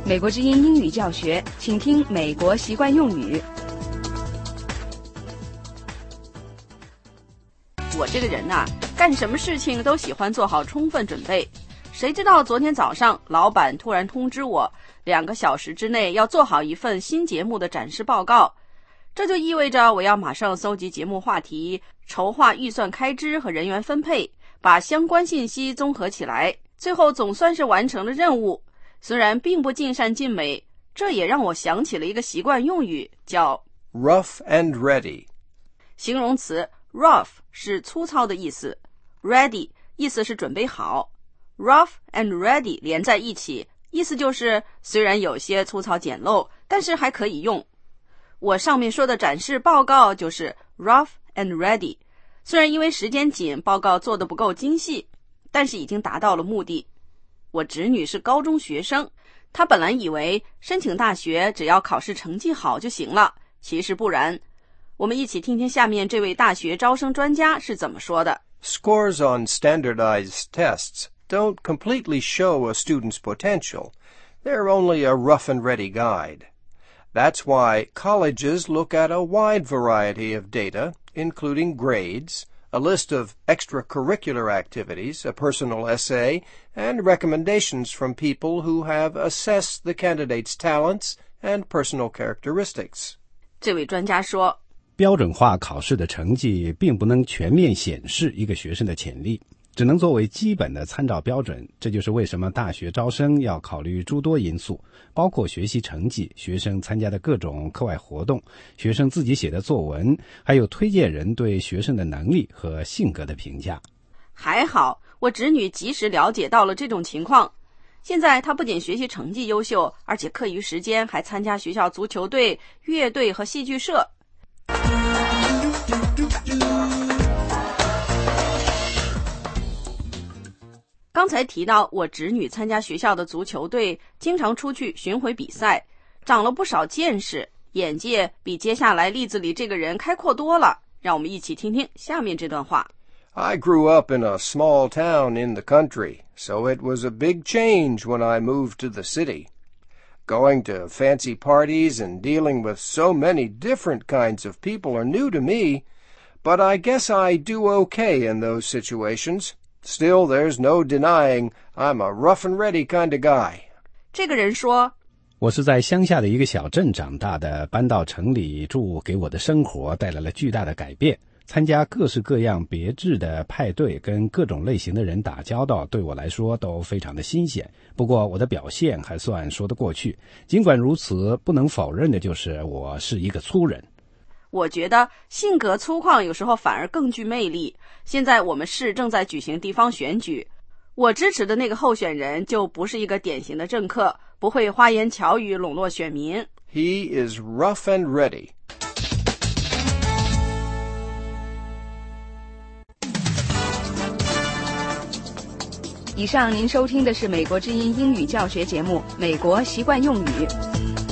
美国之音英语教学，请听美国习惯用语。我这个人呐，干什么事情都喜欢做好充分准备。谁知道昨天早上，老板突然通知我，2个小时之内要做好一份新节目的展示报告。这就意味着我要马上搜集节目话题，筹划预算开支和人员分配，把相关信息综合起来，最后总算是完成了任务。虽然并不尽善尽美，这也让我想起了一个习惯用语，叫 rough and ready。 形容词 rough 是粗糙的意思， ready 意思是准备好。 rough and ready 连在一起，意思就是虽然有些粗糙简陋，但是还可以用。我上面说的展示报告就是 rough and ready， 虽然因为时间紧，报告做得不够精细，但是已经达到了目的。我侄女是高中学生，她本来以为申请大学只要考试成绩好就行了，其实不然。我们一起听听下面这位大学招生专家是怎么说的。 Scores on standardized tests don't completely show a student's potential. They're only a rough and ready guide.That's why colleges look at a wide variety of data, including grades, a list of extracurricular activities, a personal essay, and recommendations from people who have assessed the candidate's talents and personal characteristics. 这位专家说， 标准化考试的成绩并不能全面显示一个学生的潜力，只能作为基本的参照标准。这就是为什么大学招生要考虑诸多因素，包括学习成绩、学生参加的各种课外活动、学生自己写的作文，还有推荐人对学生的能力和性格的评价。 还好我侄女及时了解到了这种情况，现在她不仅学习成绩优秀，而且课余时间还参加学校足球队、乐队和戏剧社。刚才提到我侄女参加学校的足球队，经常出去巡回比赛，长了不少见识，眼界比接下来例子里这个人开阔多了。让我们一起听听下面这段话。 I grew up in a small town in the country, so it was a big change when I moved to the city. Going to fancy parties and dealing with so many different kinds of people are new to me, but I guess I do okay in those situations.Still, there's no denying I'm a rough and ready kind of guy. 这个人说， 我是在乡下的一个小镇长大的，搬到城里住给我的生活带来了巨大的改变。参加各式各样别致的派对，跟各种类型的人打交道，对我来说都非常的新鲜。不过我的表现还算说得过去。尽管如此，不能否认的就是我是一个粗人。 我觉得性格粗犷有时候反而更具魅力。现在我们市正在举行地方选举，我支持的那个候选人就不是一个典型的政客，不会花言巧语笼络选民。 He is rough and ready. 以上您收听的是美国之音英语教学节目《美国习惯用语》。